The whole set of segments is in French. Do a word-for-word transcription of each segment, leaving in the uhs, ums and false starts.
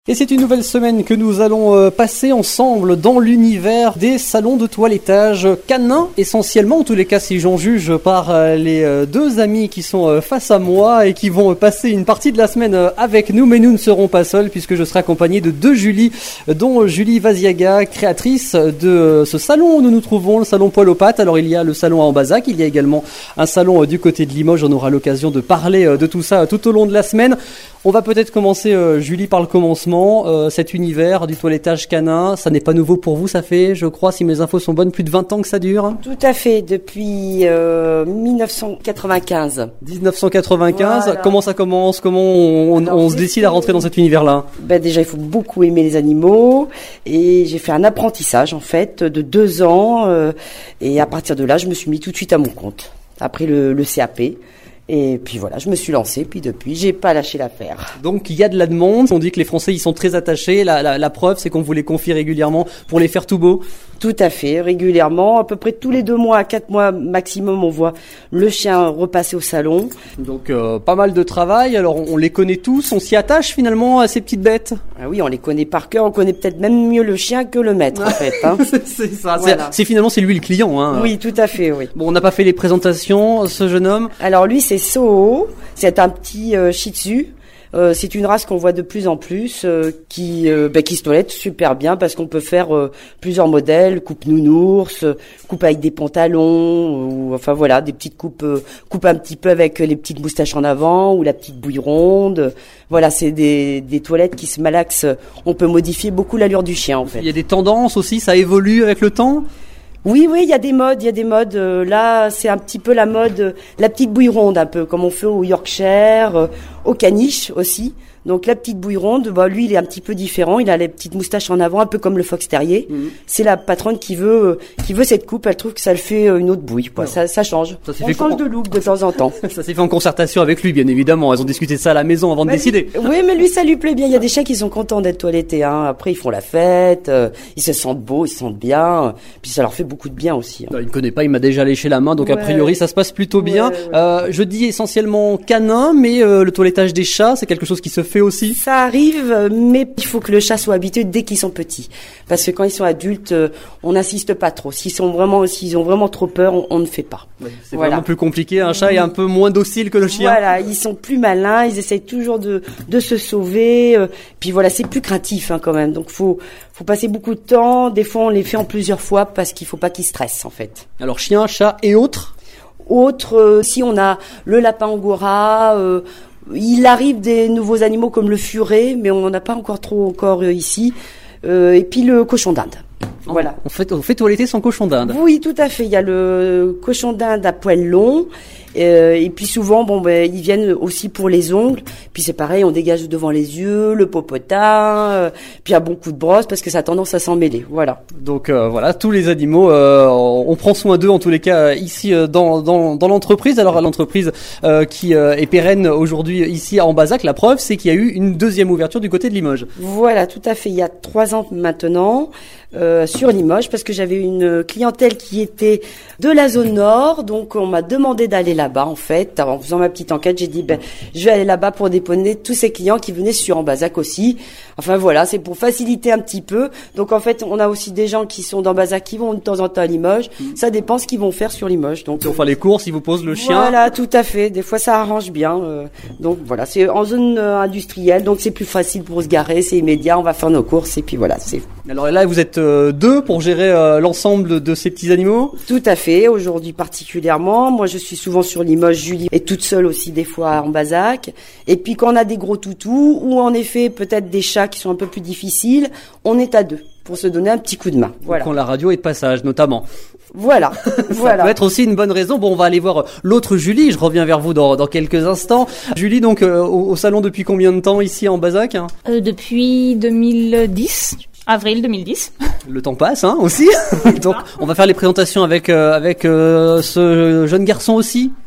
Et c'est une nouvelle semaine que nous allons euh, passer ensemble dans l'univers des salons de toilettage canins, essentiellement, en tous les cas si j'en juge par euh, les euh, deux amis qui sont euh, face à moi et qui vont euh, passer une partie de la semaine euh, avec nous, mais nous ne serons pas seuls puisque je serai accompagné de deux Julie, dont Julie Vaziaga, créatrice de euh, ce salon où nous nous trouvons, le salon Poil aux Pattes. Alors il y a le salon à Ambazac, il y a également un salon euh, du côté de Limoges, on aura l'occasion de parler euh, de tout ça euh, tout au long de la semaine. On va peut-être commencer, euh, Julie, par le commencement. Euh, cet univers du toilettage canin, ça n'est pas nouveau pour vous, ça fait, je crois, si mes infos sont bonnes, plus de vingt ans que ça dure. Tout à fait, depuis euh, dix-neuf cent quatre-vingt-quinze. dix-neuf cent quatre-vingt-quinze, voilà. Comment ça commence? Comment on, on, on se décide à rentrer dans cet univers-là? Ben déjà, il faut beaucoup aimer les animaux. Et j'ai fait un apprentissage, en fait, de deux ans. Euh, et à partir de là, je me suis mis tout de suite à mon compte, après le, le C A P. Et puis voilà, je me suis lancée, puis depuis, j'ai pas lâché l'affaire. Donc il y a de la demande, on dit que les Français ils sont très attachés, la, la, la preuve c'est qu'on vous les confie régulièrement pour les faire tout beau. Tout à fait, régulièrement, à peu près tous les deux mois à quatre mois maximum, on voit le chien repasser au salon. Donc euh, pas mal de travail, alors on, on les connaît tous, on s'y attache finalement à ces petites bêtes. Ah oui, on les connaît par cœur, on connaît peut-être même mieux le chien que le maître en fait. Hein. c'est ça, voilà. c'est, c'est finalement c'est lui le client. Hein. Oui, tout à fait, oui. Bon, on n'a pas fait les présentations, ce jeune homme. Alors lui c'est Soho, c'est un petit euh, Shih Tzu. Euh, c'est une race qu'on voit de plus en plus euh, qui euh, bah, qui se toilette super bien parce qu'on peut faire euh, plusieurs modèles, coupe nounours, coupe avec des pantalons, ou enfin voilà, des petites coupes euh, coupe un petit peu avec les petites moustaches en avant ou la petite bouille ronde. Voilà, c'est des des toilettes qui se malaxent. On peut modifier beaucoup l'allure du chien en fait. Il y a des tendances aussi, ça évolue avec le temps. Oui, oui, il y a des modes, il y a des modes. Euh, là, c'est un petit peu la mode, euh, la petite bouille ronde, un peu comme on fait au Yorkshire, euh, au caniche aussi. Donc la petite bouille ronde, bah lui, il est un petit peu différent. Il a les petites moustaches en avant, un peu comme le fox terrier. Mmh. C'est la patronne qui veut, euh, qui veut cette coupe. Elle trouve que ça le fait euh, une autre bouille. Quoi. Ça, ça change. Ça on change con... de look de temps en temps. Ça s'est fait en concertation avec lui, bien évidemment. Elles ont discuté de ça à la maison avant de bah, décider. Lui, oui, mais lui, ça lui plaît bien. Il y a des chiens qui sont contents d'être toilettés. Hein. Après, ils font la fête. Euh, ils se sentent beaux, ils se sentent bien. Puis ça leur fait beaucoup de bien aussi. Hein. Non, il me connaît pas. Il m'a déjà léché la main, donc ouais. A priori, ça se passe plutôt bien. Ouais, ouais. Euh, je dis essentiellement canin, mais euh, le toilettage des chats, c'est quelque chose qui se fait aussi. Ça arrive, mais il faut que le chat soit habitué dès qu'ils sont petits, parce que quand ils sont adultes, on n'insiste pas trop. S'ils sont vraiment, s'ils ont vraiment trop peur, on, on ne fait pas. Ouais, c'est voilà. Vraiment plus compliqué. Un chat oui. Est un peu moins docile que le chien. Voilà, ils sont plus malins, ils essayent toujours de de se sauver. Euh, puis voilà, c'est plus craintif hein, quand même. Donc faut faut passer beaucoup de temps. Des fois, on les fait en plusieurs fois parce qu'il faut pas qu'ils stressent en fait. Alors chien, chat et autres. Autres, euh, si on a le lapin angora. Euh, Il arrive des nouveaux animaux comme le furet, mais on n'en a pas encore trop encore euh, ici. Euh, et puis le cochon d'Inde. Voilà. On fait, on fait toiletter son cochon d'Inde. Oui, tout à fait. Il y a le cochon d'Inde à poil long. Euh, et puis souvent, bon, ben, ils viennent aussi pour les ongles. Puis c'est pareil, on dégage devant les yeux, le popotin, euh, puis un bon coup de brosse parce que ça a tendance à s'en mêler. Voilà. Donc euh, voilà, tous les animaux, euh, on prend soin d'eux en tous les cas ici euh, dans dans dans l'entreprise. Alors l'entreprise euh, qui euh, est pérenne aujourd'hui ici à Ambazac, la preuve, c'est qu'il y a eu une deuxième ouverture du côté de Limoges. Voilà, tout à fait. Il y a trois ans maintenant. Euh, sur Limoges parce que j'avais une clientèle qui était de la zone nord, donc on m'a demandé d'aller là-bas en fait. Alors, en faisant ma petite enquête, j'ai dit ben je vais aller là-bas pour dépanner tous ces clients qui venaient sur Ambazac aussi. Enfin voilà, c'est pour faciliter un petit peu. Donc en fait, on a aussi des gens qui sont d'Ambazac qui vont de temps en temps à Limoges. Mmh. Ça dépend ce qu'ils vont faire sur Limoges. Donc on fait les courses, ils vous posent le chien. Voilà, tout à fait. Des fois ça arrange bien. Euh, donc voilà, c'est en zone euh, industrielle, donc c'est plus facile pour se garer, c'est immédiat. On va faire nos courses et puis voilà, c'est. Alors là, vous êtes deux pour gérer euh, l'ensemble de ces petits animaux? Tout à fait, aujourd'hui particulièrement. Moi, je suis souvent sur Limoges, Julie est toute seule aussi des fois en Ambazac. Et puis quand on a des gros toutous ou en effet peut-être des chats qui sont un peu plus difficiles, on est à deux pour se donner un petit coup de main. Voilà. Quand la radio est de passage, notamment. Voilà. Ça voilà. peut être aussi une bonne raison. Bon, on va aller voir l'autre Julie. Je reviens vers vous dans, dans quelques instants. Julie, donc euh, au, au salon depuis combien de temps ici à Ambazac? euh, Depuis deux mille dix. Avril deux mille dix. Le temps passe, hein, aussi. Donc, on va faire les présentations avec euh, avec euh, ce jeune garçon aussi.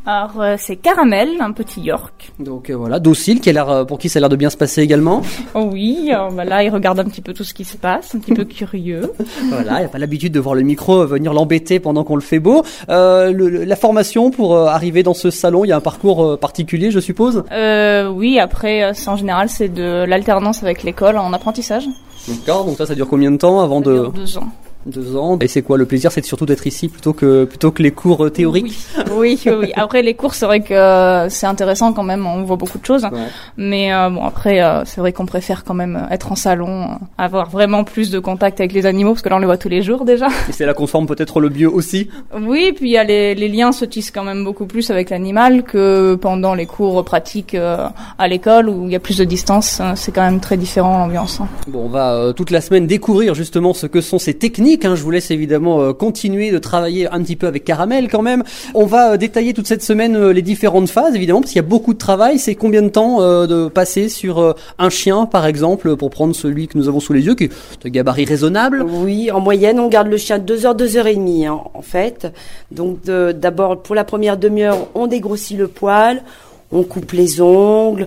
Alors euh, c'est Caramel, un petit York. Donc euh, voilà, docile, qui a l'air, euh, pour qui ça a l'air de bien se passer également. Oh oui, euh, bah là il regarde un petit peu tout ce qui se passe, un petit peu curieux. Voilà, il n'a pas l'habitude de voir le micro venir l'embêter pendant qu'on le fait beau. Euh, le, le, la formation pour euh, arriver dans ce salon, il y a un parcours euh, particulier, je suppose. Euh, oui, après euh, c'est, en général c'est de l'alternance avec l'école en apprentissage. D'accord, donc ça, ça dure combien de temps avant Ça de... dure deux ans. Deux ans. Et c'est quoi le plaisir? C'est surtout d'être ici plutôt que plutôt que les cours théoriques. Oui, oui, oui. Après les cours, c'est vrai que c'est intéressant quand même. On voit beaucoup de choses. Ouais. Mais euh, bon, après, euh, c'est vrai qu'on préfère quand même être en salon, euh, avoir vraiment plus de contact avec les animaux parce que là, on les voit tous les jours déjà. Et c'est là qu'on forme peut-être le mieux aussi. Oui, puis il y a les, les liens se tissent quand même beaucoup plus avec l'animal que pendant les cours pratiques euh, à l'école où il y a plus de distance. C'est quand même très différent l'ambiance. Bon, on va euh, toute la semaine découvrir justement ce que sont ces techniques. Hein, je vous laisse évidemment euh, continuer de travailler un petit peu avec Caramel quand même. On va euh, détailler toute cette semaine euh, les différentes phases évidemment parce qu'il y a beaucoup de travail. C'est combien de temps euh, de passer sur euh, un chien par exemple pour prendre celui que nous avons sous les yeux qui est de gabarit raisonnable? Oui, en moyenne on garde le chien deux heures, deux heures et demie hein, en fait. Donc de, d'abord pour la première demi-heure on dégrossit le poil. On coupe les ongles,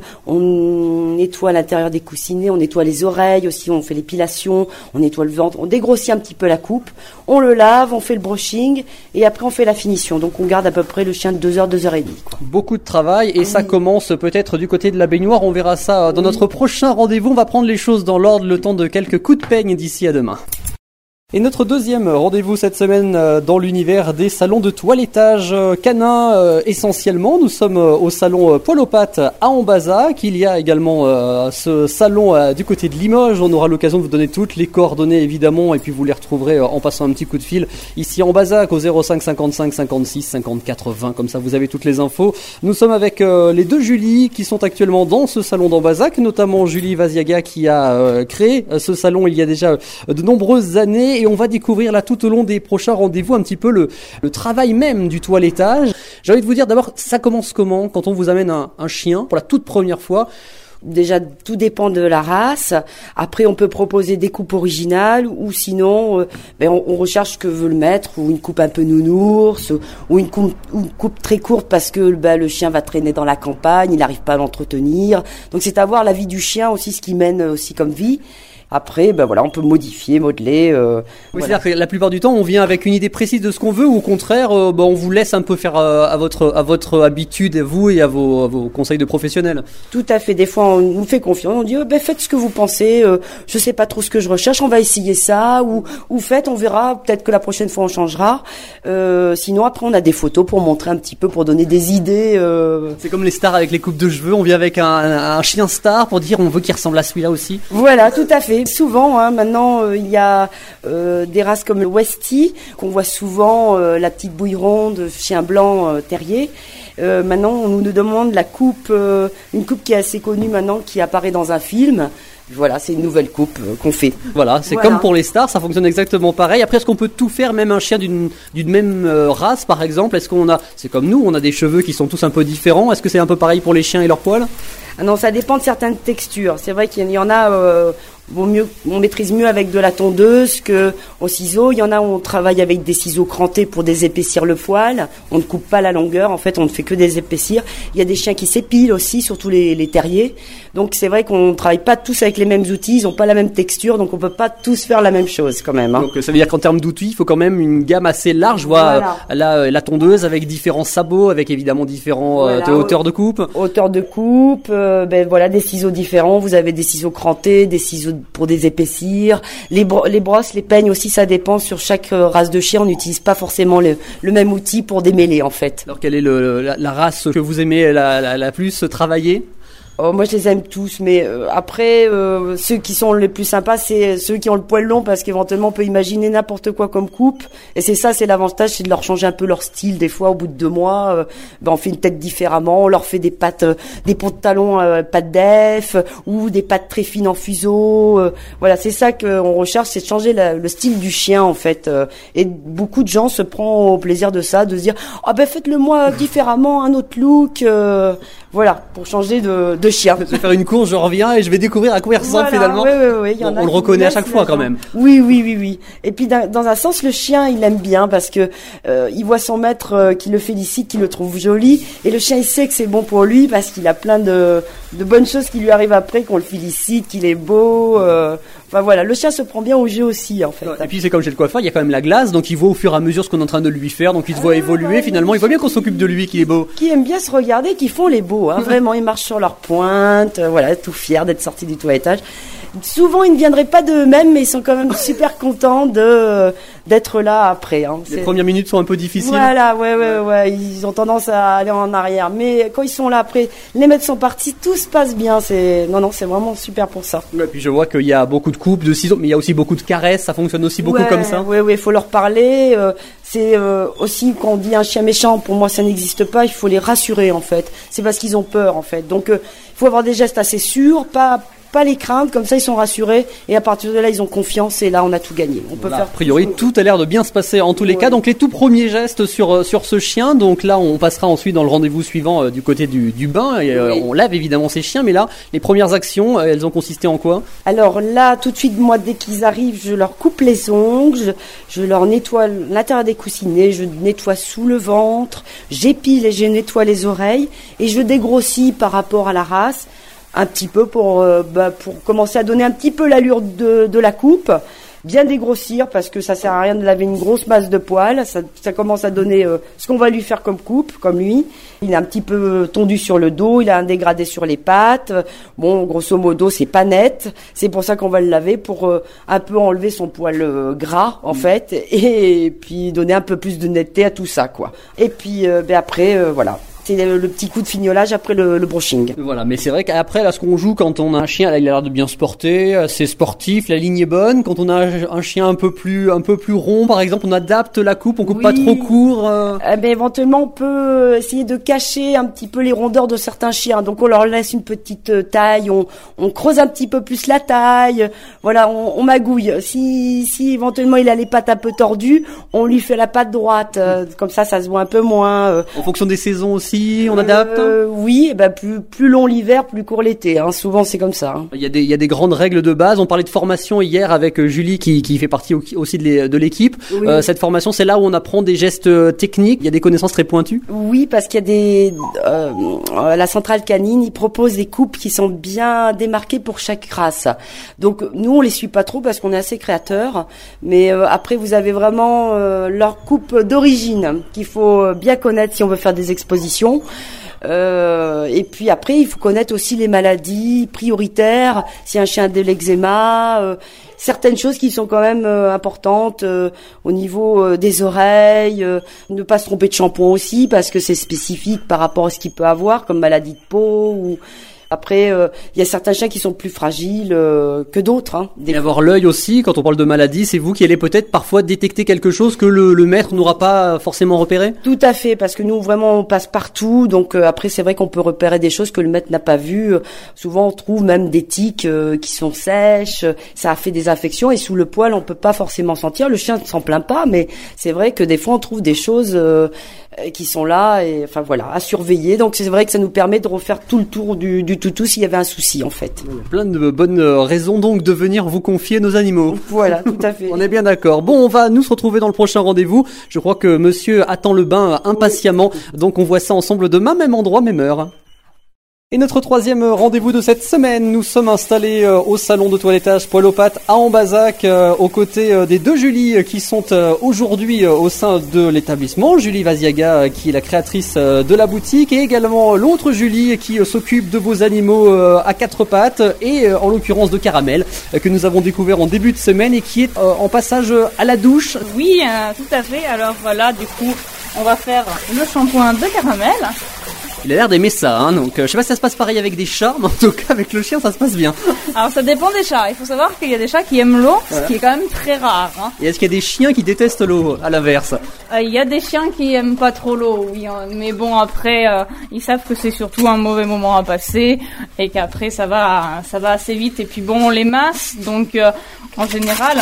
on nettoie l'intérieur des coussinets, on nettoie les oreilles aussi, on fait l'épilation, on nettoie le ventre, on dégrossit un petit peu la coupe, on le lave, on fait le brushing et après on fait la finition. Donc on garde à peu près le chien de deux heures, deux heures et demie. Quoi. Beaucoup de travail et ah, ça oui. commence peut-être du côté de la baignoire, on verra ça dans oui. notre prochain rendez-vous. On va prendre les choses dans l'ordre, le temps de quelques coups de peigne d'ici à demain. Et notre deuxième rendez-vous cette semaine dans l'univers des salons de toilettage canin euh, essentiellement. Nous sommes au salon Poil aux Pattes à Ambazac. Il y a également euh, ce salon euh, du côté de Limoges. On aura l'occasion de vous donner toutes les coordonnées évidemment et puis vous les retrouverez euh, en passant un petit coup de fil ici à Ambazac au zéro cinq cinquante-cinq cinquante-six cinquante-quatre vingt. Comme ça vous avez toutes les infos. Nous sommes avec euh, les deux Julie qui sont actuellement dans ce salon d'Ambazac, notamment Julie Vaziaga qui a euh, créé euh, ce salon il y a déjà euh, de nombreuses années. Et on va découvrir là tout au long des prochains rendez-vous un petit peu le, le travail même du toilettage. J'ai envie de vous dire d'abord, ça commence comment quand on vous amène un, un chien pour la toute première fois? Déjà, tout dépend de la race. Après, on peut proposer des coupes originales ou sinon, euh, ben, on, on recherche ce que veut le maître ou une coupe un peu nounours ou une coupe, une coupe très courte parce que ben, le chien va traîner dans la campagne, il n'arrive pas à l'entretenir. Donc, c'est à voir la vie du chien aussi, ce qu'il mène aussi comme vie. Après, ben voilà, on peut modifier, modeler. Euh, oui, voilà. C'est-à-dire que la plupart du temps, on vient avec une idée précise de ce qu'on veut, ou au contraire, euh, ben on vous laisse un peu faire euh, à votre à votre habitude, vous et à vos, à vos conseils de professionnels. Tout à fait. Des fois, on nous fait confiance. On dit, oh, ben faites ce que vous pensez. Euh, je sais pas trop ce que je recherche. On va essayer ça, ou ou faites, on verra. Peut-être que la prochaine fois, on changera. Euh, sinon, après, on a des photos pour montrer un petit peu, pour donner des idées. Euh... C'est comme les stars avec les coupes de cheveux. On vient avec un, un, un chien star pour dire, on veut qu'il ressemble à celui-là aussi. Voilà, tout à fait. Souvent, hein, maintenant, euh, il y a euh, des races comme le Westie, qu'on voit souvent, euh, la petite bouille ronde, chien blanc, euh, terrier. Euh, maintenant, on nous demande la coupe, euh, une coupe qui est assez connue maintenant, qui apparaît dans un film. Voilà, c'est une nouvelle coupe euh, qu'on fait. Voilà, c'est voilà. Comme pour les stars, ça fonctionne exactement pareil. Après, est-ce qu'on peut tout faire, même un chien d'une d'une même euh, race, par exemple? Est-ce qu'on a, c'est comme nous, on a des cheveux qui sont tous un peu différents. Est-ce que c'est un peu pareil pour les chiens et leurs poils? Ah non, ça dépend de certaines textures. C'est vrai qu'il y en a, euh, vaut mieux, on maîtrise mieux avec de la tondeuse que au ciseau. Il y en a où on travaille avec des ciseaux crantés pour désépaissir le poil. On ne coupe pas la longueur, en fait, on ne fait que désépaissir. Il y a des chiens qui s'épilent aussi, surtout les, les terriers. Donc c'est vrai qu'on ne travaille pas tous avec les mêmes outils, ils n'ont pas la même texture, donc on peut pas tous faire la même chose quand même. Hein. Donc ça veut dire qu'en termes d'outils, il faut quand même une gamme assez large. Voilà. La, la tondeuse avec différents sabots, avec évidemment différents voilà, euh, hauteurs de coupe. Hauteur de coupe, euh, ben voilà, des ciseaux différents. Vous avez des ciseaux crantés, des ciseaux pour désépaissir. Les, bro- les brosses, les peignes aussi, ça dépend. Sur chaque euh, race de chien, on n'utilise pas forcément le, le même outil pour démêler en fait. Alors quelle est le, la, la race que vous aimez la, la, la plus travailler? Oh, moi, je les aime tous, mais euh, après, euh, ceux qui sont les plus sympas, c'est ceux qui ont le poil long, parce qu'éventuellement, on peut imaginer n'importe quoi comme coupe. Et c'est ça, c'est l'avantage, c'est de leur changer un peu leur style. Des fois, au bout de deux mois, euh, ben, on fait une tête différemment, on leur fait des pattes, euh, des ponts de talons, euh, pattes d'F, ou des pattes très fines en fuseau. Euh, voilà, c'est ça qu'on recherche, c'est de changer la, le style du chien, en fait. Euh, et beaucoup de gens se prennent au plaisir de ça, de se dire, ah ben, faites-le moi différemment, un autre look. Euh, voilà, pour changer de, de de chien. Je vais faire une course, je reviens et je vais découvrir à quoi il ressemble Voilà, finalement. oui, oui, oui, il y en on a on le qui reconnaît à laissent chaque fois la quand jambe. même. Oui, oui, oui, oui. Et puis dans, dans un sens, le chien, il aime bien parce que euh, il voit son maître euh, qui le félicite, qui le trouve joli, et le chien il sait que c'est bon pour lui parce qu'il a plein de, de bonnes choses qui lui arrivent après, qu'on le félicite, qu'il est beau. Euh, enfin voilà, le chien se prend bien au jeu aussi en fait. Et puis c'est comme chez le coiffeur, il y a quand même la glace, donc il voit au fur et à mesure ce qu'on est en train de lui faire, donc il se voit Ah, évoluer. ouais, Finalement, il voit bien qu'on s'occupe de lui, qu'il est beau. Qui aiment bien se regarder, qui font les beaux, hein. Vraiment, ils marchent sur leurs pointes, euh, voilà, tout fiers d'être sortis du toilettage. Souvent, ils ne viendraient pas d'eux-mêmes, mais ils sont quand même super contents de d'être là après. Hein. Les premières minutes sont un peu difficiles. Voilà, ouais, ouais, ouais, ils ont tendance à aller en arrière, mais quand ils sont là après, les maîtres sont partis, tout se passe bien. C'est non, non, c'est vraiment super pour ça. Et puis je vois qu'il y a beaucoup de coupes, de ciseaux, mais il y a aussi beaucoup de caresses. Ça fonctionne aussi beaucoup ouais, comme ça. Oui, oui, il faut leur parler. Euh, c'est euh, aussi quand on dit un chien méchant, pour moi ça n'existe pas. Il faut les rassurer en fait. C'est parce qu'ils ont peur en fait. Donc euh, il faut avoir des gestes assez sûrs, pas pas les craindre, comme ça ils sont rassurés et à partir de là ils ont confiance et là on a tout gagné. On peut Voilà, faire a priori tout a l'air de bien se passer en tous les ouais. cas. Donc les tout premiers gestes sur sur ce chien. Donc là on passera ensuite dans le rendez-vous suivant euh, du côté du, du bain et euh, oui. on lave évidemment ces chiens. Mais là les premières actions euh, elles ont consisté en quoi? Alors là tout de suite moi dès qu'ils arrivent je leur coupe les ongles, je, je leur nettoie l'intérieur des coussinets, je nettoie sous le ventre, j'épile et je nettoie les oreilles et je dégrossis par rapport à la race. Un petit peu pour euh, bah, pour commencer à donner un petit peu l'allure de, de la coupe, bien dégrossir parce que ça sert à rien de laver une grosse masse de poils, ça, ça commence à donner euh, ce qu'on va lui faire comme coupe, comme lui. Il est un petit peu tondu sur le dos, il a un dégradé sur les pattes. Bon, grosso modo, c'est pas net. C'est pour ça qu'on va le laver pour euh, un peu enlever son poil euh, gras en mmh. fait et, et puis donner un peu plus de netteté à tout ça quoi. Et puis euh, ben après euh, voilà. C'est le, le petit coup de fignolage après le, le brushing. Voilà, mais c'est vrai qu'après, là, ce qu'on joue quand on a un chien, là, il a l'air de bien se porter, c'est sportif, la ligne est bonne. Quand on a un chien un peu plus, un peu plus rond, par exemple, on adapte la coupe, on coupe oui. pas trop court. Euh... Eh ben, éventuellement, on peut essayer de cacher un petit peu les rondeurs de certains chiens. Donc, on leur laisse une petite taille, on, on creuse un petit peu plus la taille. Voilà, on, on magouille. Si, si éventuellement il a les pattes un peu tordues, on lui fait la patte droite. Euh, comme ça, ça se voit un peu moins. Euh. En fonction des saisons aussi. On adapte euh, Oui, bah plus plus long l'hiver, plus court l'été. Hein. Souvent, c'est comme ça. Hein. Il y a des il y a des grandes règles de base. On parlait de formation hier avec Julie qui qui fait partie aussi de l'équipe. Oui. Euh, cette formation, c'est là où on apprend des gestes techniques. Il y a des connaissances très pointues. Oui, parce qu'il y a des euh, la centrale canine, ils proposent des coupes qui sont bien démarquées pour chaque race. Donc nous, on les suit pas trop parce qu'on est assez créateurs. Mais euh, après, vous avez vraiment euh, leur coupe d'origine qu'il faut bien connaître si on veut faire des expositions. Euh, et puis après, il faut connaître aussi les maladies prioritaires. Si un chien a de l'eczéma, euh, certaines choses qui sont quand même euh, importantes euh, au niveau euh, des oreilles. Euh, ne pas se tromper de shampoing aussi parce que c'est spécifique par rapport à ce qu'il peut avoir comme maladie de peau ou Après, il euh, y a certains chiens qui sont plus fragiles euh, que d'autres. Hein, Et avoir l'œil aussi, quand on parle de maladie, c'est vous qui allez peut-être parfois détecter quelque chose que le, le maître n'aura pas forcément repéré ? Tout à fait, parce que nous, vraiment, on passe partout. Donc euh, après, c'est vrai qu'on peut repérer des choses que le maître n'a pas vues. Souvent, on trouve même des tiques euh, qui sont sèches. Ça a fait des infections. Et sous le poil, on peut pas forcément sentir. Le chien ne s'en plaint pas, mais c'est vrai que des fois, on trouve des choses euh, qui sont là. Et enfin voilà, à surveiller. Donc c'est vrai que ça nous permet de refaire tout le tour du, du toutou s'il y avait un souci en fait. Plein de bonnes raisons donc de venir vous confier nos animaux. Voilà, tout à fait. On est bien d'accord. Bon, on va nous se retrouver dans le prochain rendez-vous. Je crois que monsieur attend le bain impatiemment. Oui. Donc on voit ça ensemble demain, même endroit, même heure. Et notre troisième rendez-vous de cette semaine, nous sommes installés euh, au salon de toilettage Poil aux Pattes à Ambazac, euh, aux côtés euh, des deux Julie qui sont euh, aujourd'hui euh, au sein de l'établissement. Julie Vaziaga euh, qui est la créatrice euh, de la boutique et également l'autre Julie qui euh, s'occupe de vos animaux euh, à quatre pattes et euh, en l'occurrence de Caramel euh, que nous avons découvert en début de semaine et qui est euh, en passage à la douche. Oui, euh, tout à fait. Alors voilà, du coup, on va faire le shampoing de Caramel. Il a l'air d'aimer ça, hein, donc euh, je sais pas si ça se passe pareil avec des chats, mais en tout cas avec le chien ça se passe bien. Alors ça dépend des chats, il faut savoir qu'il y a des chats qui aiment l'eau, ouais. Ce qui est quand même très rare. Hein. Et est-ce qu'il y a des chiens qui détestent l'eau, à l'inverse ? euh, Il y a des chiens qui aiment pas trop l'eau, oui, hein, mais bon après euh, ils savent que c'est surtout un mauvais moment à passer et qu'après ça va, ça va assez vite et puis bon on les masse, donc euh, en général...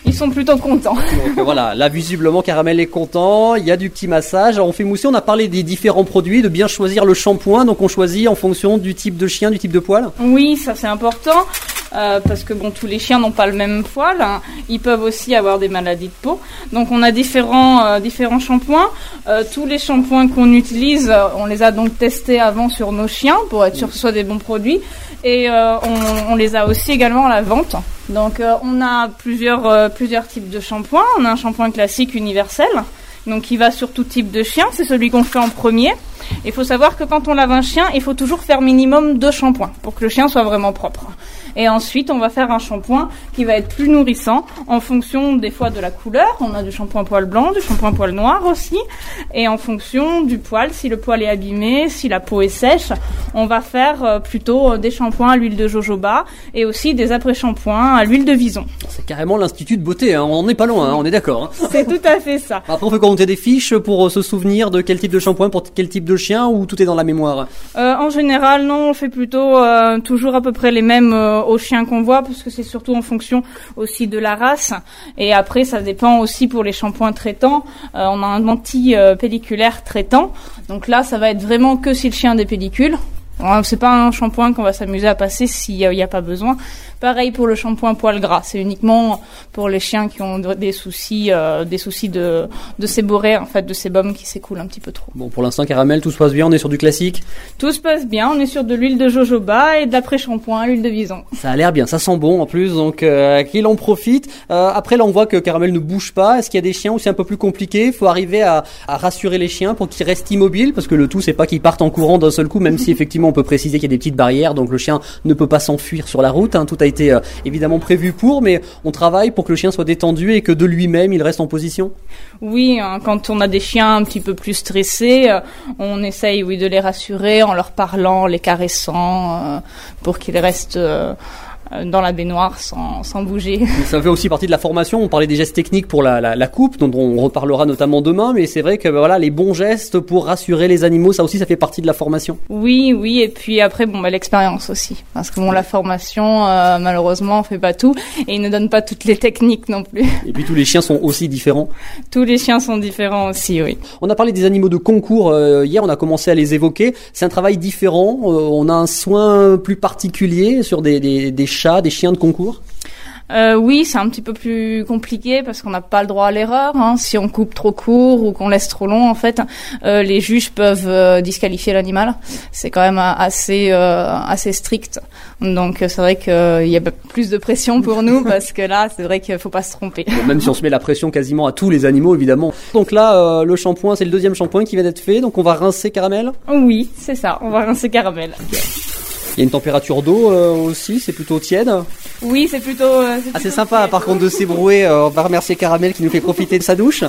Ils sont plutôt contents. Donc voilà, là visiblement Caramel est content, il y a du petit massage. Alors, on fait mousser, on a parlé des différents produits, de bien choisir le shampoing, donc on choisit en fonction du type de chien, du type de poil. Oui, ça c'est important, euh, parce que bon, tous les chiens n'ont pas le même poil, hein. Ils peuvent aussi avoir des maladies de peau. Donc on a différents, euh, différents shampoings. Euh, tous les shampoings qu'on utilise, euh, on les a donc testés avant sur nos chiens pour être sûr que ce soit des bons produits. Et euh, on, on les a aussi également à la vente. Donc euh, on a plusieurs, euh, plusieurs types de shampoings. On a un shampoing classique universel, donc qui va sur tout type de chien. C'est celui qu'on fait en premier. Il faut savoir que quand on lave un chien, il faut toujours faire minimum deux shampoings pour que le chien soit vraiment propre. Et ensuite, on va faire un shampoing qui va être plus nourrissant en fonction des fois de la couleur. On a du shampoing poil blanc, du shampoing poil noir aussi. Et en fonction du poil, si le poil est abîmé, si la peau est sèche, on va faire plutôt des shampoings à l'huile de jojoba et aussi des après-shampoings à l'huile de vison. C'est carrément l'institut de beauté, hein. On n'est pas loin, hein. On est d'accord. Hein. C'est tout à fait ça. Après, on fait compter des fiches pour se souvenir de quel type de shampoing pour quel type de chien, ou tout est dans la mémoire? euh, En général, non, on fait plutôt euh, toujours à peu près les mêmes euh, aux chiens qu'on voit, parce que c'est surtout en fonction aussi de la race. Et après, ça dépend aussi pour les shampoings traitants. Euh, on a un anti-pelliculaire traitant. Donc là, ça va être vraiment que si le chien a des pellicules. Alors, c'est pas un shampoing qu'on va s'amuser à passer s'il n'y a, a pas besoin. Pareil pour le shampoing poil gras, c'est uniquement pour les chiens qui ont des soucis, euh, des soucis de, de séborrhée, en fait, de sébum qui s'écoule un petit peu trop. Bon, pour l'instant, Caramel, tout se passe bien, on est sur du classique? Tout se passe bien, on est sur de l'huile de jojoba et de l'après-shampoing à l'huile de vison. Ça a l'air bien, ça sent bon en plus, donc euh, qu'il en profite. Euh, après, là, on voit que Caramel ne bouge pas. Est-ce qu'il y a des chiens où c'est un peu plus compliqué? Il faut arriver à, à rassurer les chiens pour qu'ils restent immobiles, parce que le tout, c'est pas qu'ils partent en courant d'un seul coup, même si effectivement, on peut préciser qu'il y a des petites barrières, donc le chien ne peut pas s'enfuir sur la route, hein. Tout a été euh, évidemment prévu pour, mais on travaille pour que le chien soit détendu et que de lui-même il reste en position. Oui, hein, quand on a des chiens un petit peu plus stressés, euh, on essaye oui de les rassurer en leur parlant, les caressant, euh, pour qu'ils restent euh, dans la baignoire sans, sans bouger. Ça fait aussi partie de la formation. On parlait des gestes techniques pour la, la, la coupe, dont on reparlera notamment demain, mais c'est vrai que ben, voilà, les bons gestes pour rassurer les animaux, ça aussi ça fait partie de la formation. Oui, oui, et puis après bon bah l'expérience aussi, parce que bon la formation euh, malheureusement on fait pas tout et ils ne donnent pas toutes les techniques non plus. Et puis tous les chiens sont aussi différents. Tous les chiens sont différents aussi, oui. On a parlé des animaux de concours euh, hier, on a commencé à les évoquer. C'est un travail différent. Euh, on a un soin plus particulier sur des des, des chats, des chiens de concours. Euh, oui, c'est un petit peu plus compliqué parce qu'on n'a pas le droit à l'erreur. Hein. Si on coupe trop court ou qu'on laisse trop long, en fait, euh, les juges peuvent euh, disqualifier l'animal. C'est quand même assez euh, assez strict. Donc c'est vrai qu'il euh, y a plus de pression pour nous parce que là, c'est vrai qu'il faut pas se tromper. Bon, même si on se met la pression quasiment à tous les animaux, évidemment. Donc là, euh, le shampoing, c'est le deuxième shampoing qui vient d'être fait. Donc on va rincer Caramel. Oui, c'est ça. On va rincer Caramel. Okay. Il y a une température d'eau euh, aussi, c'est plutôt tiède. Oui, c'est plutôt... Euh, c'est ah, c'est plutôt sympa, tiède. Par contre, de s'ébrouer. Euh, on va remercier Caramel qui nous fait profiter de sa douche.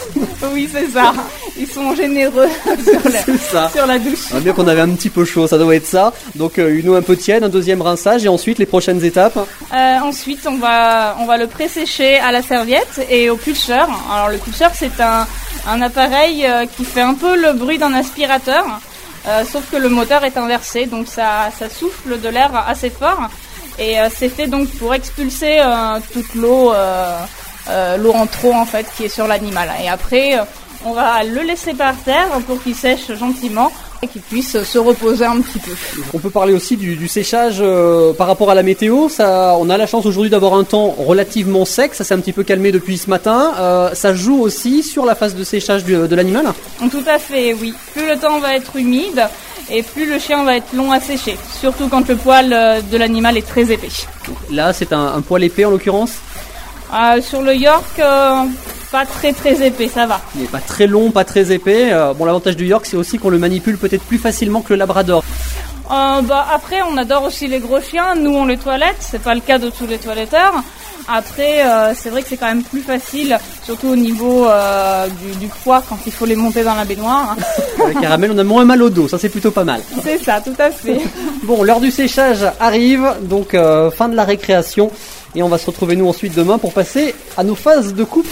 Oui, c'est ça. Ils sont généreux sur, la, ça. sur la douche. On a bien qu'on avait un petit peu chaud, ça doit être ça. Donc euh, une eau un peu tiède, un deuxième rinçage et ensuite les prochaines étapes. Euh, ensuite, on va on va le pré-sécher à la serviette et au pulseur. Alors le pulseur, c'est un, un appareil euh, qui fait un peu le bruit d'un aspirateur. Euh, sauf que le moteur est inversé, donc ça, ça souffle de l'air assez fort et euh, c'est fait donc pour expulser euh, toute l'eau, euh, euh, l'eau en trop en fait qui est sur l'animal. Et après, euh, on va le laisser par terre pour qu'il sèche gentiment et qu'il puisse se reposer un petit peu. On peut parler aussi du, du séchage euh, par rapport à la météo. Ça, on a la chance aujourd'hui d'avoir un temps relativement sec. Ça s'est un petit peu calmé depuis ce matin. Euh, ça joue aussi sur la phase de séchage du, de l'animal. Tout à fait, oui. Plus le temps va être humide et plus le chien va être long à sécher. Surtout quand le poil de l'animal est très épais. Là, c'est un, un poil épais en l'occurrence. Euh, sur le York, euh, pas très très épais, ça va. Il n'est pas très long, pas très épais. Euh, bon, l'avantage du York, c'est aussi qu'on le manipule peut-être plus facilement que le Labrador. Euh, bah après, on adore aussi les gros chiens. Nous, on les toilette. C'est pas le cas de tous les toiletteurs. Après, euh, c'est vrai que c'est quand même plus facile, surtout au niveau euh, du, du poids quand il faut les monter dans la baignoire. Avec Caramel, on a moins mal au dos. Ça, c'est plutôt pas mal. C'est ça, tout à fait. Bon, l'heure du séchage arrive, donc euh, fin de la récréation. Et on va se retrouver nous ensuite demain pour passer à nos phases de coupe.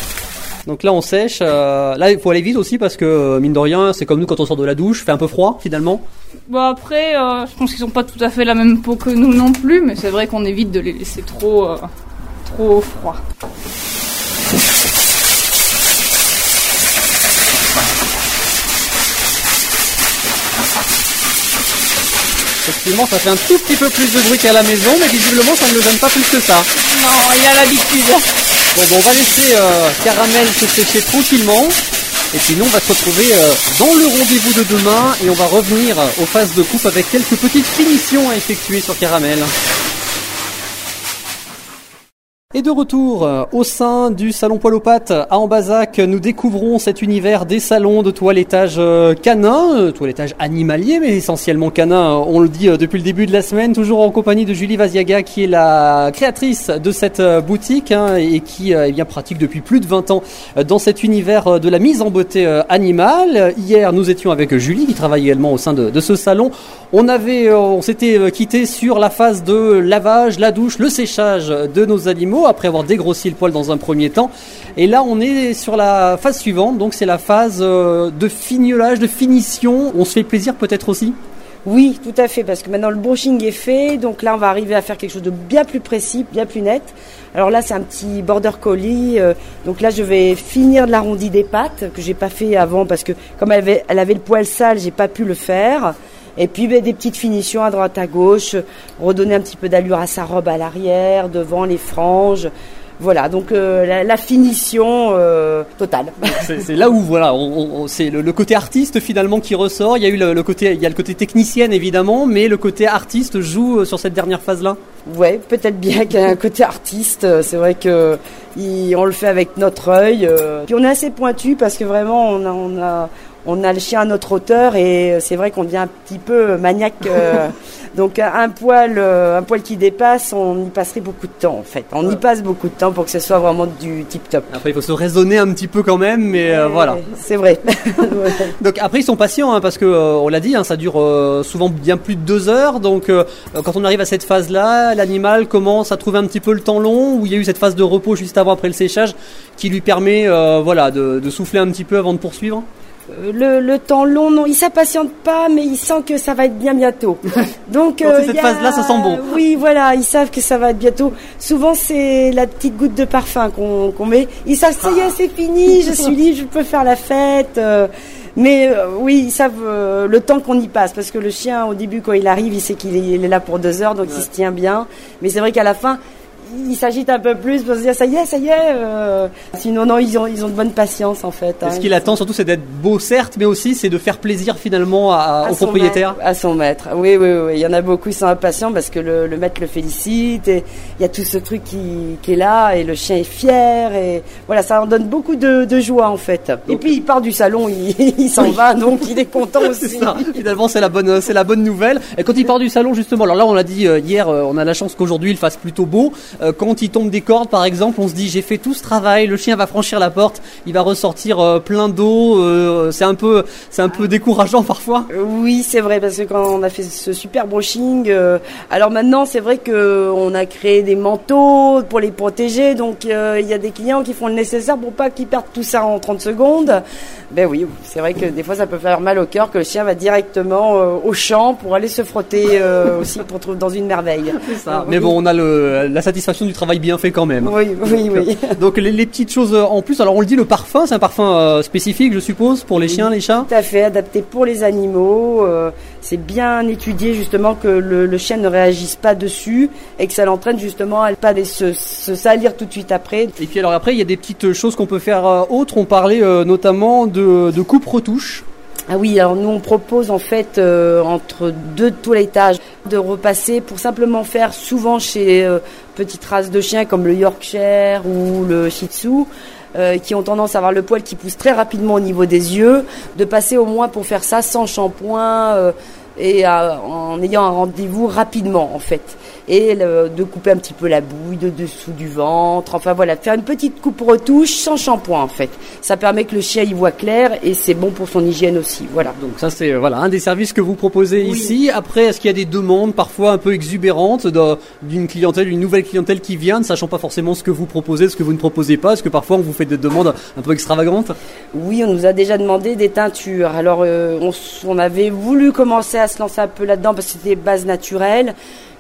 Donc là on sèche, euh, là il faut aller vite aussi parce que mine de rien c'est comme nous quand on sort de la douche, fait un peu froid finalement. Bon après euh, je pense qu'ils ont pas tout à fait la même peau que nous non plus, mais c'est vrai qu'on évite de les laisser trop, euh, trop froid. Effectivement, ça fait un tout petit peu plus de bruit qu'à la maison, mais visiblement, ça ne le donne pas plus que ça. Non, il a l'habitude. Bon, bon, on va laisser euh, Caramel se sécher tranquillement. Et puis nous, on va se retrouver euh, dans le rendez-vous de demain et on va revenir aux phases de coupe avec quelques petites finitions à effectuer sur Caramel. Et de retour euh, au sein du salon Poil aux Pattes à Ambazac, nous découvrons cet univers des salons de toilettage euh, canin, euh, toilettage animalier mais essentiellement canin, on le dit euh, depuis le début de la semaine, toujours en compagnie de Julie Vaziaga qui est la créatrice de cette euh, boutique hein, et qui euh, eh bien, pratique depuis plus de vingt ans euh, dans cet univers euh, de la mise en beauté euh, animale. Hier nous étions avec Julie qui travaille également au sein de, de ce salon. On avait, euh, on s'était euh, quitté sur la phase de lavage, la douche, le séchage de nos animaux après avoir dégrossi le poil dans un premier temps. Et là, on est sur la phase suivante, donc c'est la phase euh, de fignolage, de finition. On se fait plaisir peut-être aussi ? Oui, tout à fait, parce que maintenant le brushing est fait, donc là on va arriver à faire quelque chose de bien plus précis, bien plus net. Alors là c'est un petit border collie, euh, donc là je vais finir de l'arrondi des pattes, que j'ai pas fait avant parce que comme elle avait, elle avait le poil sale, j'ai pas pu le faire. Et puis ben, des petites finitions à droite à gauche, redonner un petit peu d'allure à sa robe à l'arrière, devant les franges. Voilà, donc euh, la, la finition euh, totale. C'est, c'est là où voilà, on, on, c'est le, le côté artiste finalement qui ressort. Il y a eu le, le côté, il y a le côté technicienne évidemment, mais le côté artiste joue sur cette dernière phase-là. Ouais, peut-être bien qu'il y a un côté artiste. C'est vrai que il, on le fait avec notre œil. Euh, puis on est assez pointu parce que vraiment on a, on a On a le chien à notre hauteur et c'est vrai qu'on devient un petit peu maniaque. Euh, donc un poil, euh, un poil qui dépasse, on y passerait beaucoup de temps en fait. On y passe beaucoup de temps pour que ce soit vraiment du tip top. Après il faut se raisonner un petit peu quand même, mais euh, voilà. C'est vrai. Donc après ils sont patients hein, parce que euh, on l'a dit, hein, ça dure euh, souvent bien plus de deux heures. Donc euh, quand on arrive à cette phase-là, l'animal commence à trouver un petit peu le temps long où il y a eu cette phase de repos juste avant après le séchage qui lui permet, euh, voilà, de, de souffler un petit peu avant de poursuivre. Le, le temps long, non, il s'impatiente pas, mais il sent que ça va être bien bientôt. Donc, Quand euh, c'est cette a... phase-là, ça sent bon. Oui, voilà, ils savent que ça va être bientôt. Souvent, c'est la petite goutte de parfum qu'on, qu'on met. Ils savent, ça y est, c'est fini, je suis libre, je peux faire la fête. Euh, mais euh, oui, ils savent euh, le temps qu'on y passe, parce que le chien, au début, quand il arrive, il sait qu'il est, il est là pour deux heures, donc ouais. Il se tient bien. Mais c'est vrai qu'à la fin, il s'agite un peu plus pour se dire ça y est, ça y est. Euh... Sinon, non, ils ont, ils ont de bonne patience en fait. Hein. Ce qu'il attend surtout, c'est d'être beau, certes, mais aussi c'est de faire plaisir finalement à, à au propriétaire. Maître, à son maître. Oui, oui, oui. Il y en a beaucoup qui sont impatients parce que le, le maître le félicite et il y a tout ce truc qui, qui est là et le chien est fier et voilà, ça en donne beaucoup de, de joie en fait. Donc, et puis il part du salon, il, il s'en oui. va, donc il est content aussi. C'est ça. Finalement, c'est la bonne, c'est la bonne nouvelle. Et quand il part du salon, justement, alors là, on l'a dit euh, hier, euh, on a la chance qu'aujourd'hui il fasse plutôt beau. Quand il tombe des cordes par exemple, on se dit j'ai fait tout ce travail, le chien va franchir la porte, il va ressortir euh, plein d'eau, euh, c'est un peu c'est un peu décourageant parfois. Oui, c'est vrai parce que quand on a fait ce super brushing, euh, alors maintenant c'est vrai que on a créé des manteaux pour les protéger, donc il euh, y a des clients qui font le nécessaire pour pas qu'ils perdent tout ça en trente secondes. Ben oui, c'est vrai que des fois ça peut faire mal au cœur que le chien va directement euh, au champ pour aller se frotter euh, aussi pour trouver dans une merveille. C'est ça. Euh, Mais oui. Bon, on a le, la satisfaction du travail bien fait quand même. Oui, oui, oui. Donc les, les petites choses en plus, alors on le dit, le parfum, c'est un parfum euh, spécifique, je suppose, pour les oui, chiens, les chats. Tout à fait, adapté pour les animaux. Euh, c'est bien étudié justement que le, le chien ne réagisse pas dessus et que ça l'entraîne justement à ne pas se, se salir tout de suite après. Et puis alors après, il y a des petites choses qu'on peut faire euh, autres. On parlait euh, notamment de, de coupe-retouche. Ah oui, alors nous on propose en fait euh, entre deux toilettages de repasser pour simplement faire souvent chez euh, petites races de chiens comme le Yorkshire ou le Shih Tzu euh, qui ont tendance à avoir le poil qui pousse très rapidement au niveau des yeux, de passer au moins pour faire ça sans shampoing euh, et à, en ayant un rendez-vous rapidement en fait. Et le, de couper un petit peu la bouille de dessous du ventre, enfin voilà, faire une petite coupe retouche sans shampoing en fait. Ça permet que le chien y voit clair et c'est bon pour son hygiène aussi, voilà. Donc ça c'est voilà un des services que vous proposez oui. ici. Après, est-ce qu'il y a des demandes parfois un peu exubérantes de, d'une clientèle, d'une nouvelle clientèle qui vient, ne sachant pas forcément ce que vous proposez, ce que vous ne proposez pas? Est-ce que parfois on vous fait des demandes un peu extravagantes? Oui, on nous a déjà demandé des teintures. Alors euh, on, on avait voulu commencer à se lancer un peu là-dedans parce que c'était base naturelle.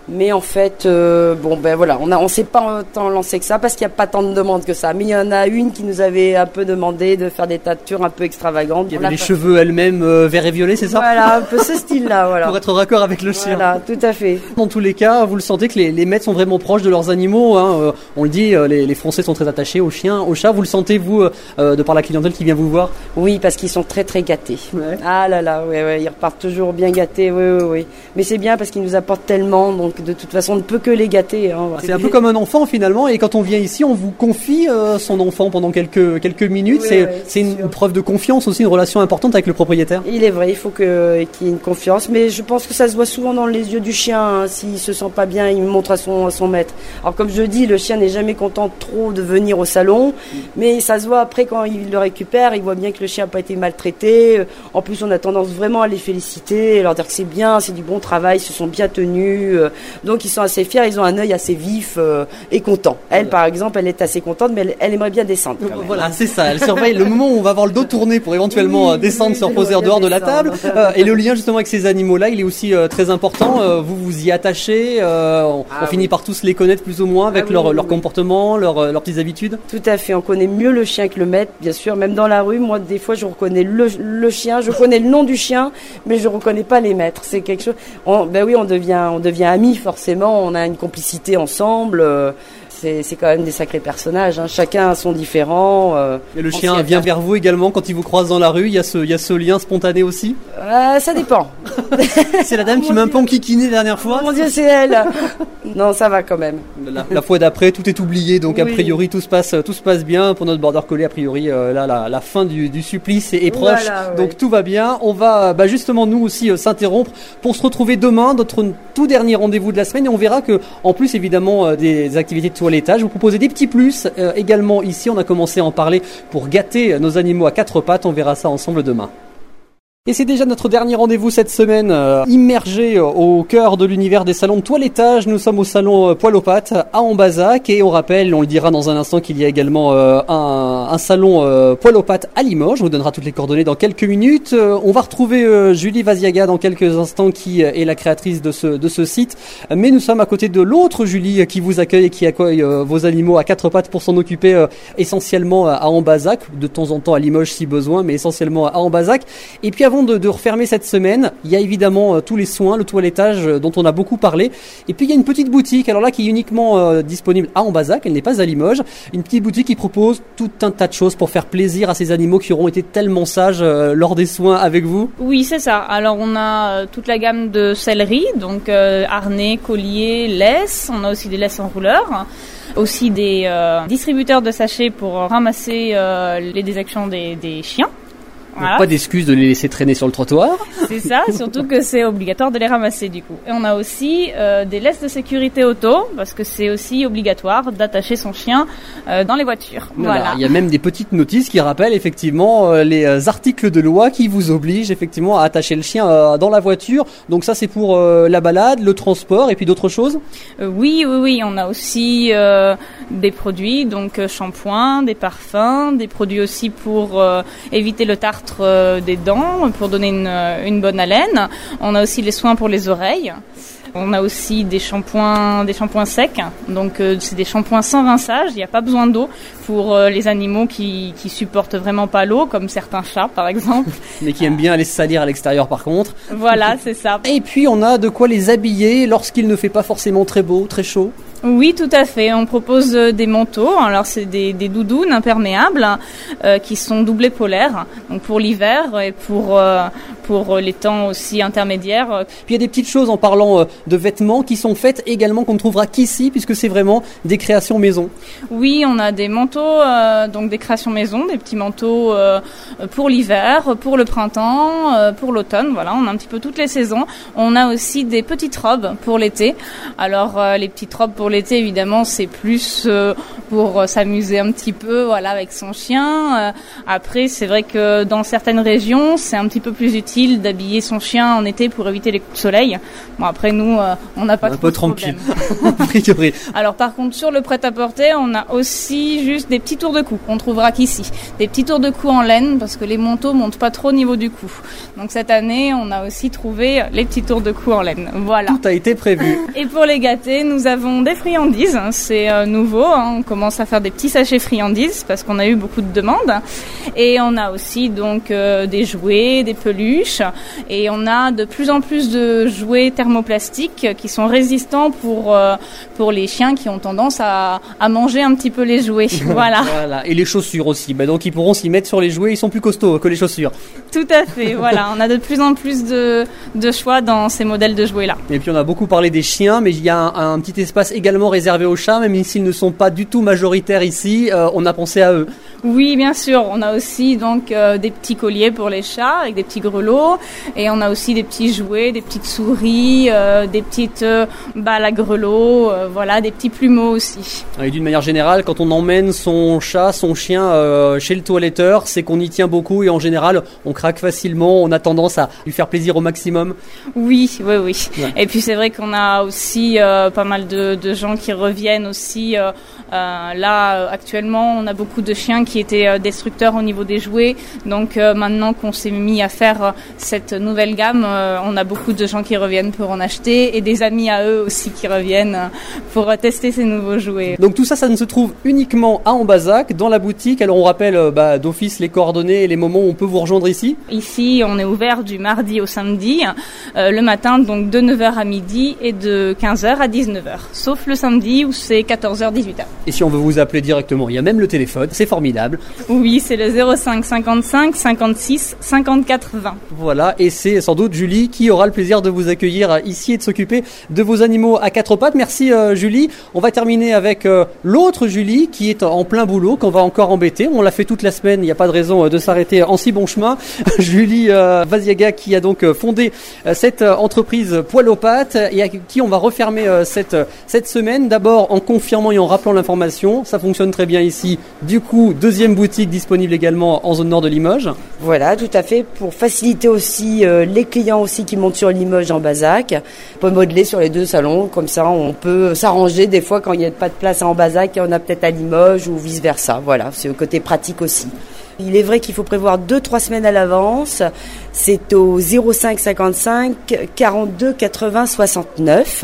Mais en fait, euh, bon ben voilà, on a, on s'est pas tant lancé que ça parce qu'il n'y a pas tant de demandes que ça. Mais il y en a une qui nous avait un peu demandé de faire des tatures un peu extravagantes. Il y avait les cheveux elles-mêmes euh, vert et violet, c'est ça? Voilà, un peu ce style-là, voilà. Pour être raccord avec le chien. Voilà, tout à fait. Dans tous les cas, vous le sentez que les, les maîtres sont vraiment proches de leurs animaux. Hein. Euh, on le dit, euh, les, les Français sont très attachés aux chiens, aux chats. Vous le sentez, vous, euh, de par la clientèle qui vient vous voir? Oui, parce qu'ils sont très très gâtés. Ouais. Ah là là, ouais, ouais, ils repartent toujours bien gâtés, oui, oui, oui. Mais c'est bien parce qu'ils nous apportent tellement, donc de toute façon, on ne peut que les gâter. Hein. C'est un peu comme un enfant finalement, et quand on vient ici, on vous confie euh, son enfant pendant quelques quelques minutes. Oui, c'est ouais, c'est une sûr. preuve de confiance aussi, une relation importante avec le propriétaire. Il est vrai, il faut que qu'il y ait une confiance, mais je pense que ça se voit souvent dans les yeux du chien. Hein. S'il se sent pas bien, il montre à son à son maître. Alors comme je dis, le chien n'est jamais content trop de venir au salon, mmh. mais ça se voit après quand il le récupère, il voit bien que le chien n'a pas été maltraité. En plus, on a tendance vraiment à les féliciter, leur dire que c'est bien, c'est du bon travail, ils se sont bien tenus. Donc ils sont assez fiers, ils ont un œil assez vif euh, et content. Elle, par exemple, elle est assez contente, mais elle, elle aimerait bien descendre. Voilà, c'est ça. Elle surveille le moment où on va avoir le dos tourné pour éventuellement oui, descendre, oui, se reposer en dehors de la table. Euh, et le lien justement avec ces animaux-là, il est aussi euh, très important. Euh, vous vous y attachez. Euh, on ah, on finit oui. par tous les connaître plus ou moins avec ah, leur, oui, leur oui. comportement, leur, leurs petites habitudes. Tout à fait. On connaît mieux le chien que le maître, bien sûr. Même dans la rue, moi, des fois, je reconnais le, le chien, je connais le nom du chien, mais je reconnais pas les maîtres. C'est quelque chose. On, ben oui, on devient, on devient amis forcément. On a une complicité ensemble. Euh, C'est, c'est quand même des sacrés personnages, hein. Chacun a son différent. Euh, Et le chien vient vers vous également quand il vous croise dans la rue. Il y a ce, il y a ce lien spontané aussi. Euh, ça dépend. C'est la dame qui m'a un peu enquiquiné la dernière fois. Oh mon Dieu, c'est elle. Non, ça va quand même. La, la fois d'après, tout est oublié, donc oui. a priori tout se passe, tout se passe bien pour notre border collie. A priori, euh, là, la, la fin du, du supplice est, est proche, voilà, donc ouais. tout va bien. On va, bah, justement nous aussi euh, s'interrompre pour se retrouver demain, notre tout dernier rendez-vous de la semaine, et on verra que, en plus évidemment euh, des activités de toilettage, vous proposez des petits plus euh, également ici. On a commencé à en parler pour gâter nos animaux à quatre pattes. On verra ça ensemble demain. Et c'est déjà notre dernier rendez-vous cette semaine, euh, immergé euh, au cœur de l'univers des salons de toilettage. Nous sommes au salon euh, Poil aux Pattes à Ambazac, et on rappelle, on le dira dans un instant, qu'il y a également euh, un, un salon euh, Poil aux Pattes à Limoges. On vous donnera toutes les coordonnées dans quelques minutes. Euh, on va retrouver euh, Julie Vaziaga dans quelques instants, qui euh, est la créatrice de ce, de ce site. Mais nous sommes à côté de l'autre Julie euh, qui vous accueille et qui accueille euh, vos animaux à quatre pattes pour s'en occuper euh, essentiellement à Ambazac, de temps en temps à Limoges si besoin, mais essentiellement à Ambazac. Et puis avant de, de refermer cette semaine, il y a évidemment euh, tous les soins, le toilettage euh, dont on a beaucoup parlé. Et puis il y a une petite boutique, alors là qui est uniquement euh, disponible à Ambazac, elle n'est pas à Limoges. Une petite boutique qui propose tout un tas de choses pour faire plaisir à ces animaux qui auront été tellement sages euh, lors des soins avec vous. Oui, c'est ça. Alors on a euh, toute la gamme de sellerie, donc euh, harnais, collier, laisse. On a aussi des laisses en rouleur. Aussi des euh, distributeurs de sachets pour ramasser euh, les déjections des, des chiens. Voilà. Pas d'excuse de les laisser traîner sur le trottoir. C'est ça, surtout que c'est obligatoire de les ramasser du coup. Et on a aussi euh, des laisses de sécurité auto, parce que c'est aussi obligatoire d'attacher son chien euh, dans les voitures. Voilà. Voilà. Il y a même des petites notices qui rappellent effectivement euh, les articles de loi qui vous obligent effectivement à attacher le chien euh, dans la voiture. Donc ça c'est pour euh, la balade, le transport et puis d'autres choses. Euh, oui, oui, oui. On a aussi euh, des produits, donc euh, shampoing, des parfums, des produits aussi pour euh, éviter le tartre des dents, pour donner une, une bonne haleine. On a aussi les soins pour les oreilles. On a aussi des shampoings, des shampoings secs. Donc euh, c'est des shampoings sans rinçage. Il n'y a pas besoin d'eau pour euh, les animaux qui qui supportent vraiment pas l'eau, comme certains chats par exemple. Mais qui aiment bien aller se salir à l'extérieur par contre. Voilà, c'est ça. Et puis on a de quoi les habiller lorsqu'il ne fait pas forcément très beau, très chaud. Oui, tout à fait. On propose des manteaux. Alors c'est des, des doudounes imperméables euh, qui sont doublés polaires, donc pour l'hiver et pour euh, pour les temps aussi intermédiaires. Puis il y a des petites choses en parlant de vêtements qui sont faites également qu'on ne trouvera qu'ici, puisque c'est vraiment des créations maison. Oui, on a des manteaux, euh, donc des créations maison, des petits manteaux euh, pour l'hiver, pour le printemps, euh, pour l'automne. Voilà, on a un petit peu toutes les saisons. On a aussi des petites robes pour l'été. Alors euh, les petites robes pour l'été, évidemment, c'est plus euh, pour euh, s'amuser un petit peu, voilà, avec son chien. Euh, après, c'est vrai que dans certaines régions, c'est un petit peu plus utile d'habiller son chien en été pour éviter les coups de soleil. Bon, après, nous, euh, on n'a pas un trop peu de tranquille. problème. Alors, par contre, sur le prêt-à-porter, on a aussi juste des petits tours de cou qu'on trouvera qu'ici. Des petits tours de cou en laine, parce que les manteaux montent pas trop au niveau du cou. Donc, cette année, on a aussi trouvé les petits tours de cou en laine. Voilà. Tout a été prévu. Et pour les gâter, nous avons des friandises. C'est euh, nouveau. Hein. On commence à faire des petits sachets friandises parce qu'on a eu beaucoup de demandes. Et on a aussi donc euh, des jouets, des peluches. Et on a de plus en plus de jouets thermoplastiques qui sont résistants pour euh, pour les chiens qui ont tendance à, à manger un petit peu les jouets. Voilà. Voilà. Et les chaussures aussi. Bah, donc ils pourront s'y mettre sur les jouets. Ils sont plus costauds que les chaussures. Tout à fait. Voilà. On a de plus en plus de de choix dans ces modèles de jouets là. Et puis on a beaucoup parlé des chiens, mais il y a un, un petit espace également réservé aux chats, même s'ils ne sont pas du tout majoritaires ici. Euh, on a pensé à eux. Oui, bien sûr. On a aussi donc euh, des petits colliers pour les chats avec des petits grelots, et on a aussi des petits jouets, des petites souris, euh, des petites euh, balles à grelots, euh, voilà, des petits plumeaux aussi. Et d'une manière générale, quand on emmène son chat, son chien euh, chez le toiletteur, c'est qu'on y tient beaucoup et en général, on craque facilement. On a tendance à lui faire plaisir au maximum. Oui, oui, oui. Ouais. Et puis c'est vrai qu'on a aussi euh, pas mal de, de gens qui reviennent aussi. Euh, euh, là, actuellement, on a beaucoup de chiens qui étaient euh, destructeurs au niveau des jouets. Donc euh, maintenant qu'on s'est mis à faire euh, cette nouvelle gamme, euh, on a beaucoup de gens qui reviennent pour en acheter et des amis à eux aussi qui reviennent euh, pour euh, tester ces nouveaux jouets. Donc tout ça, ça ne se trouve uniquement à Ambazac, dans la boutique. Alors on rappelle euh, bah, d'office les coordonnées et les moments où on peut vous rejoindre ici. Ici, on est ouvert du mardi au samedi, euh, le matin, donc de neuf heures à midi et de quinze heures à dix-neuf heures. Sauf le samedi où c'est quatorze heures dix-huit heures. Et si on veut vous appeler directement, il y a même le téléphone, c'est formidable. Oui, c'est le zéro cinq cinquante-cinq cinquante-six cinquante-quatre vingt. Voilà, et c'est sans doute Julie qui aura le plaisir de vous accueillir ici et de s'occuper de vos animaux à quatre pattes. Merci euh, Julie. On va terminer avec euh, l'autre Julie qui est en plein boulot, qu'on va encore embêter. On l'a fait toute la semaine, il n'y a pas de raison euh, de s'arrêter en si bon chemin. Julie euh, Vaziaga qui a donc euh, fondé euh, cette euh, entreprise Poil aux pattes et à qui on va refermer euh, cette, euh, cette semaine. D'abord en confirmant et en rappelant l'information, ça fonctionne très bien ici. Du coup, deuxième boutique disponible également en zone nord de Limoges. Voilà, tout à fait, pour faciliter aussi euh, les clients aussi qui montent sur Limoges en Ambazac. On peut modeler sur les deux salons, comme ça on peut s'arranger des fois quand il n'y a pas de place à Ambazac et on a peut-être à Limoges ou vice versa. Voilà, c'est le côté pratique aussi. Il est vrai qu'il faut prévoir deux trois semaines à l'avance. C'est au zéro cinq cinquante-cinq quarante-deux quatre-vingts soixante-neuf.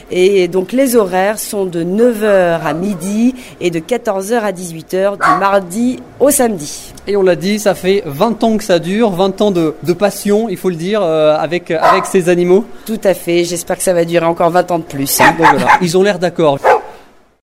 Et donc les horaires sont de neuf heures à midi et de quatorze heures à dix-huit heures du mardi au samedi. Et on l'a dit, ça fait vingt ans que ça dure, vingt ans de, de passion, il faut le dire, euh, avec, avec ces animaux. Tout à fait, j'espère que ça va durer encore vingt ans de plus. Hein. Donc voilà, ils ont l'air d'accord.